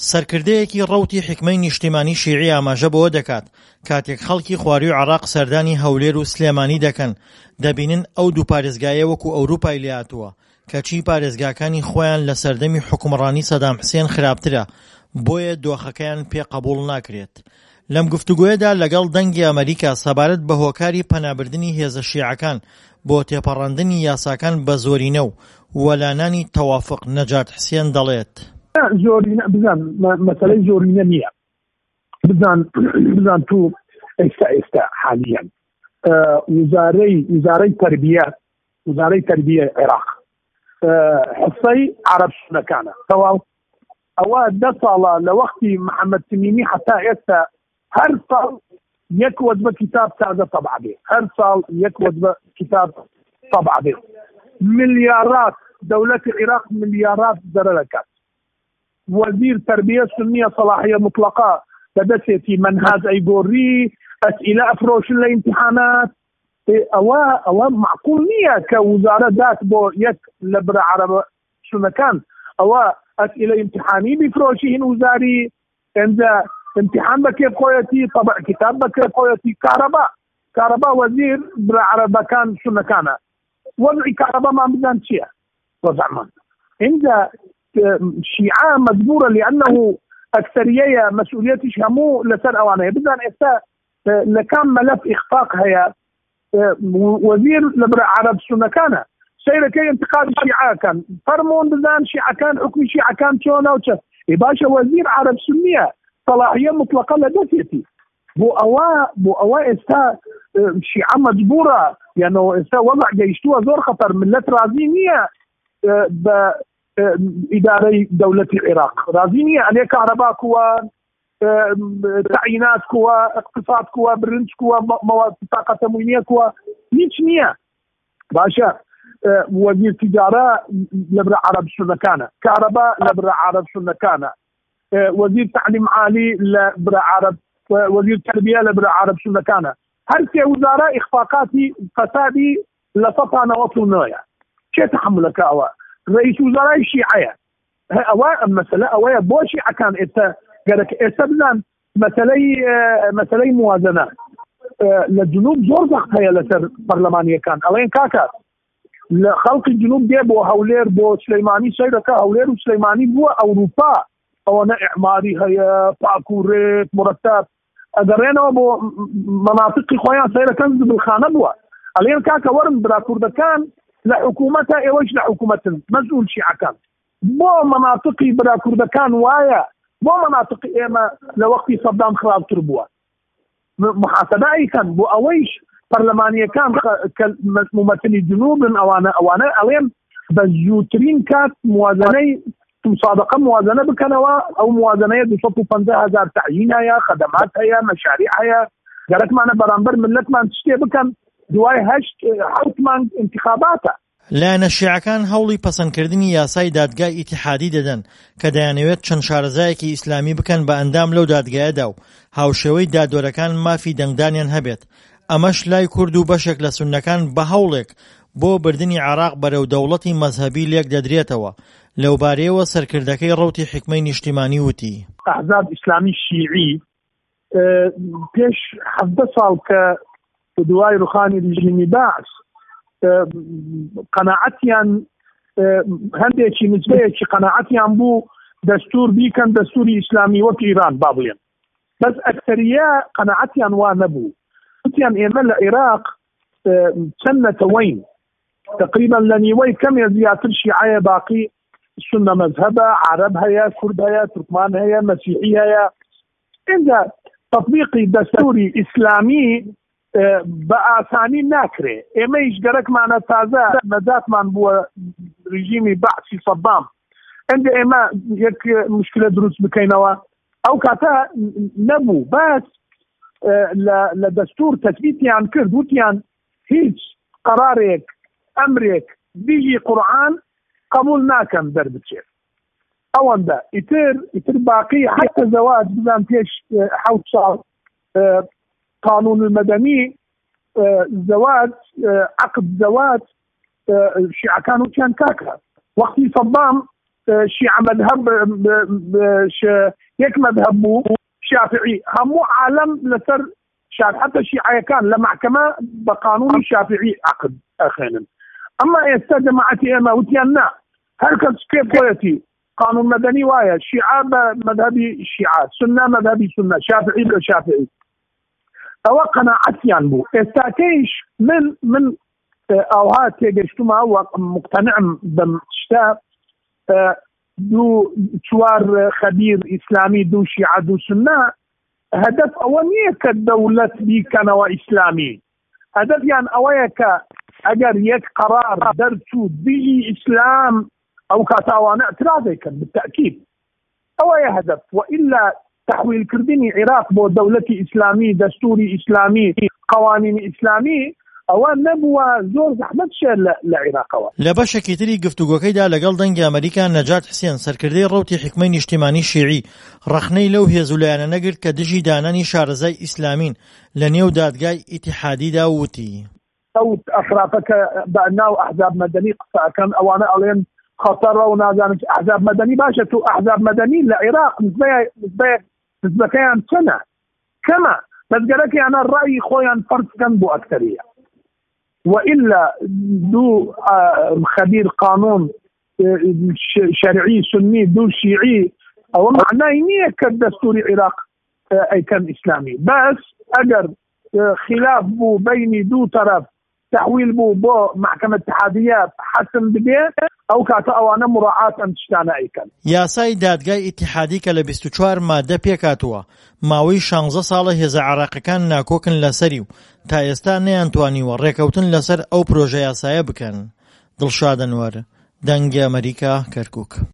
سەرکردەیەکی ڕەوتی حکمەی نیشتیمانی شیعی ئاماژە بەوە دەکات کاتێک خەڵکی خواروی عێراق سەردانی هەولێر و سلێمانی دەکەن دەبینن ئەو دوو پارێزگایە وەکو ئەوروپای لێهاتووە کەچی پارێزگاکانی خۆیان لە سەردەمی حکومڕانی سەدام حوسێن خراپترە بۆیە دۆخەکەیان پێ قبوڵ ناکرێت. لەم گفتوگۆیەدا لەگەڵ دەنگی ئەمریکا سەبارەت بە هۆکاری پەنابردنی هێزە شیعەکان بۆ تێپەڕاندنی یاساکان بە زۆرینە و وەلانانی تەوافق نەجات حوسێن دەڵێت زۆرینە بزان مەسەلەی زۆرینە نییە بزان تو ئێستا حالیان وزارەی تەربیە عێراق حسەی عەرەب سونەکانە تەواو ئەوە 10 ساڵە لە وەختی محەممەد تمیمی حتا ئێستا هەر ساڵ یەک وەزبە کتاب تازە طبع بێ هەر ساڵ یەک وەزبە کتاب طبع بێ ملیارات دەولەتی عێراق ملیارات دەرەکات وزير تربية سنية صلاحية مطلقة بدأتي منهاج أيقوري أسئلة أفروش الامتحانات أو معقول نية كوزارة ذات بو يك لبرا عرب شو مكان أو أسئلة امتحاني بفروشهن وزاري عند امتحان بكيف قويتي طبع كتاب بكيف قويتي كهرباء وزير برا عرب كان شو مكانه وضع كهرباء ما بدان شيء وزعمان عند شيعة مجبورة لأنه أكثرية مسؤوليتش همو لسر أوانه بدان إسا لكان ملف إخفاق هيا وزير لبرا عرب سنكانة سيرا كي انتقاد الشيعة كان فرمون بدان شيعة كان حكم شيعة كان شونا وشا إباشا وزير عرب سنية صلاحية مطلقة لدفتي بو أوا إسا شيعة مجبورة يعني إسا وضع جيشتوها زور خطر ملت رازينية إدارة دولة العراق رازينية عليه كهرباء كوا تعيينات كوا اقتصاد كوا برنج كوا مواد طاقة تموينية كوا هيك نية باشا وزير تجارة لبرا عرب سنكانة كهرباء لبرا عرب سنكانة وزير تعليم عالي لبرا عرب وزير تربية لبرا عرب سنكانة هركي وزارة إخفاقاتي فسادي لسطانة وطنوية شو تحملك أوا رئيس وزراء الشيعية أوا مسألة أوا بو شيعة كان إتا قالك إستبلان مسألة موازنة للجنوب زور زخت هي لسر برلمانية كان ألين كاكا لخلق الجنوب دي بو هولير بو سليماني سيركا هولير وسليماني بو أوروبا أو أنا إعماري هي باكوريت مرتب أدرينا بو مناطق خويا سيركا بالخانة بو ألين كاكا ورن براكور كان لحكومتها إيوش لحكومة مسؤول شيعة كان بو مناطقي برا كردكان وايا بو مناطقي إيما لوقت صدام خراب تربوها محاسبة كان بو أويش برلمانية كان ممثلي جنوب أوانا أليم بزيوترين كات موازنة مصادقة موازنة بكنوا أو موازنة بصفو 50,000 تعيينها يا خدماتها يا مشاريعها يا قالت معنا برامبر ملت ما تشتي بكن دوای هەشت حوتمان انتخاباتە لایەنە شیعەکان هەوڵی پەسەندکردنی یاسای دادگای ئیتیحادی دەدەن کە دەیانەوێت چەند شارەزایەکی ئیسلامی بکەن بە ئەندام لەو دادگایەدا و هاوشێوەی دادوەرەکان مافی دەنگدانیان هەبێت ئەمەش لای کورد و بەشێک لە سوننەکان بە هەوڵێک بۆ بردننی عێراق بەرەو دەوڵەتی مەزهەبی لێک دەدرێتەوە لەوبارەیەوە سەرکردەکەی ڕەوتی حکمەی نیشتیمانی وتی ئەحزاب ئیسلامی شیعی پێش 17 ساڵ کە دوای ڕوخانی ریژیمی باعث قەناعەتیان هەندێکی نسبەیەکی قەناعەتیان بوو دەستور بیکەن دەستوری ئیسلامی وەک ئیران با بڵێن بەس ئەکسەریە قەناعەتیان وا نەبوو وتیان ئێمە لە عێراق چەند نەتەوەین تقریبا لە نیوەی کەمێ زیاتر شیعەیە باقی سنە مەذهبە عەرەب هەیە کورد هەیە تورکمان هەیە مەسیحی هەیە ئینجا تەطبیقی دەستوری ئیسلامی بأساني ناكري إما يشجرك معنا تازا نجات من بو رجيمي بعثي صدام عند إما يك مشكلة دروس بكينوا أو كاتا نبو بس لدستور تثبيتي عن كردوتي عن هيج قرارك أمرك بيجي قرآن قبولنا كم درب تشير أولا ده يتر باقي حتى زواج بزان تيش حوت شهر قانون المدني زواج عقد زواج الشيعة كانوا كان كاكا وقت صدام شيعة مذهب يك مذهب بو شافعي همو عالم لسر شافعي حتى الشيعة كان لمحكمة بقانون شافعي عقد أخينا أما جماعتي أما وتيانا هركز كيف قويتي قانون مدني وايا الشيعة مذهبي الشيعة سنة مذهبي سنة شافعي لشافعي أو قناعتيان بو استاكيش من أوهات يجتمع ومقتنع بمشتاق دو شوار خبير إسلامي دو شيعة دو سنة هدف أولية كالدولة دي كان وإسلامي هدف يعني أوليك أجر يك قرار درتو دي إسلام أو كتاوانا اعتراضي كان بالتأكيد أولية هدف وإلا تحويل كردني عراق بو دولة إسلامي دستوري إسلامي قوانين إسلامي ئەوە نەبووە زۆر زەحمەت شێر لە عێراقەوە. لە بەشێکی تری گفتوگۆکەیدا لەگەڵ دەنگی ئەمریکا نەجات حسێن سەرکردەی ڕەوتی حکمەی نیشتیمانی شیعی ڕەخنەی لەو هێزولایانە نەگرت کە دژی دانانی شارەزای ئیسلامین لە نێو دادگای ئیتیحادیدا وتی. ئەو ئەفراتەکە ناو ئەحزاب مەدەنی قسە ئەکەن ئەوانە ئەڵێن خەتەڕە و نازانم ئەحزاب مەدەنی باشە تو ئەحزاب مەدەنی لە عێراق نسبەکەیان چەنە کەمە بەزگەرەکەیانە ڕای خۆیان فەرزکەن بۆ ئەکتەریە. وإلا دو خبير قانون شرعي سني دو شيعي أو معناه نية كالدستور العراق أي كان إسلامي بس أجر خلاف بو بين دو طرف تحويل بو محكمة اتحاديات حسم ببيت أو كاتأوانا مراعاة أمتشتانا أي كان یاسای دادگای ئیتیحادی کە لە 24 مادە پێکاتوە ماوەی 16 ساڵە هێزە عێراقیەکان ناکۆکن لەسەری و تا ئێستا نەیانتوانیوە ڕێکەوتن لەسەر ئەو پرۆژە یاسایە بکەن. دڵشاد ئەنوەر، دەنگی ئەمریکا، کەرکووک.